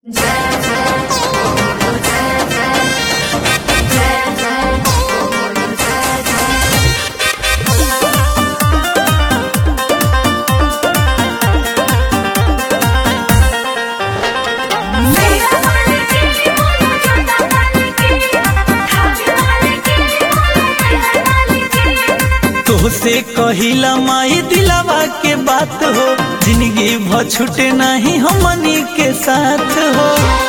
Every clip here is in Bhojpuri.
तोहसे कहिला माई दिलावा के बात हो, जिंदगी भर छूटे नहीं हमनी के साथ हो।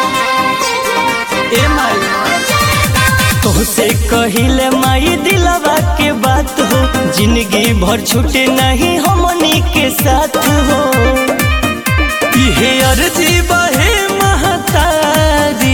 ए माई तोहसे कहिले माई दिलावा के बात हो, जिंदगी भर छूटे नहीं हमनी के साथ हो। इहे अर्जी बहे महतारी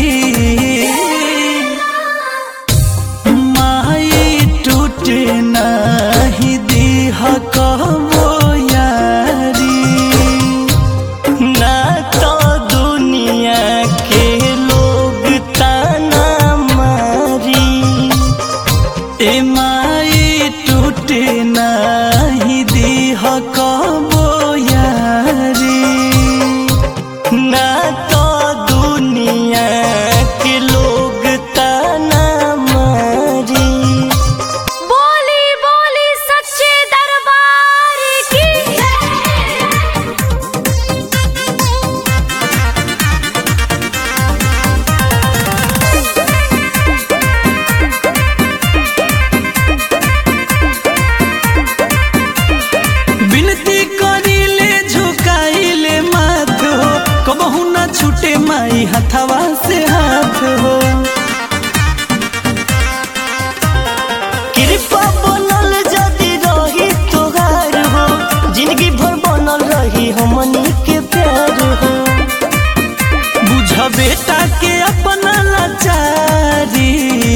माई टूटे नहीं दीह कहो यारी, ना तो दुनिया के लोग ताना मारी। ए माई टूटे नहीं दीह कहो यारी, ना तो दुनिया के लोग ताना मारी। बोली बोली सच्चे दरबार की विनती करीले झुकाइले माथ हो, कबहू न छूटे माई हथवा से हाथ हो। कृपा बनल जदि रही तोहार हो, जिंदगी भर बनल रही हमनी के प्यार हो। बुझ बेटा के अपना लाचारी,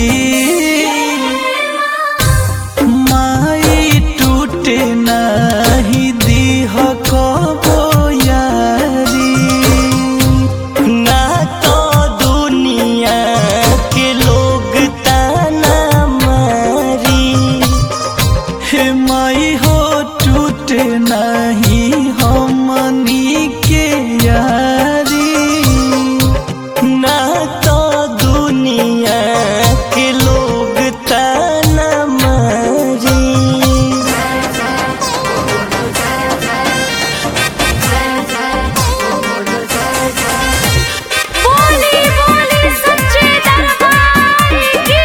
माई टूटे नहीं दीह कहो यारी, ना तो दुनिया के लोग ताना मारी। हे माई हो टूटे नहीं हमनी के यारी, ना तो दुनिया के लोग ताना मारी। बोली बोली सच्चे दरबार की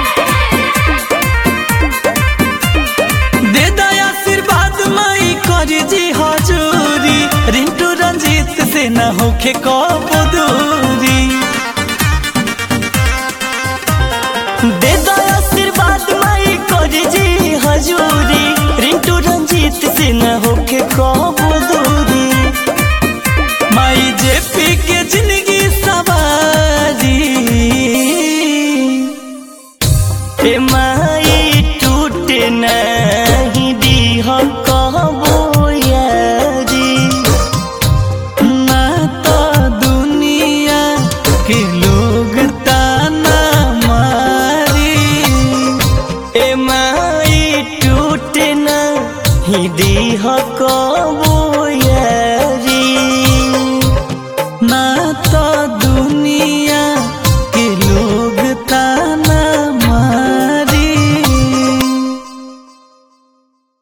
दे दया आशीर्वाद माई कर जी हजूरी, रिंटू रंजीत से न होखे कबो दूरी। दे दया आशीर्वाद माई कर जी हजूरी, रिंटू रंजीत से न होखे कबो दूरी। माई जेपी के जिंदगी सवारी, ए माई टूटे नहीं दीह कहो यारी, ना तो दुनिया के लोग ताना मारी। ए माई टूटे नहीं दीह कहो यारी।